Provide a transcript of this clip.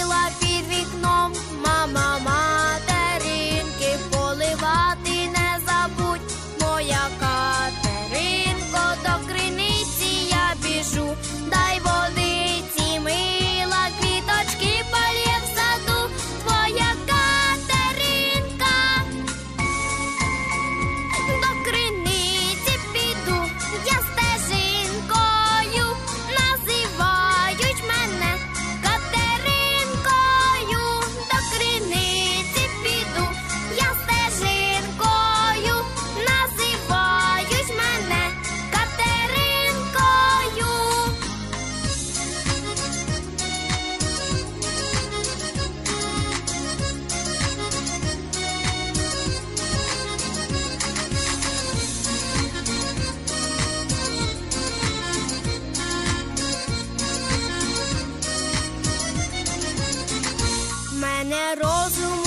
мила під вікном. Мама, материнки, поливати не забудь. Моя Катеринко, до криниці я біжу. Дай водиці, мила, квіточки полє в саду. Твоя Катеринка. До криниці піду, я стежинкою, називають мене Катеринкою. До криниці піду, я стежинкою, називають мене Катеринкою. Мене розум